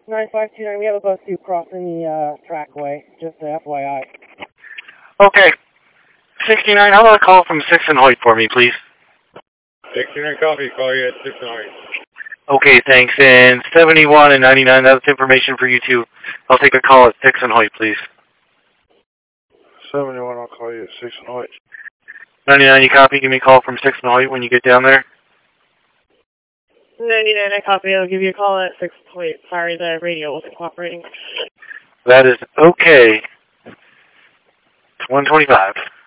9529, we have a bus 2 crossing the trackway, just FYI. Okay. 69, how about a call from 6 and Hoyt for me, please? 69 copy, call you at 6 and Hoyt. Okay, thanks. And 71 and 99, that's information for you too. I'll take a call at 6 and Hoyt, please. 71, I'll call you at 6 and Hoyt. 99, you copy? Give me a call from 6 and Hoyt when you get down there. 99, I copy. I'll give you a call at 6 Hoyt. Sorry, the radio wasn't cooperating. That is okay. It's 125.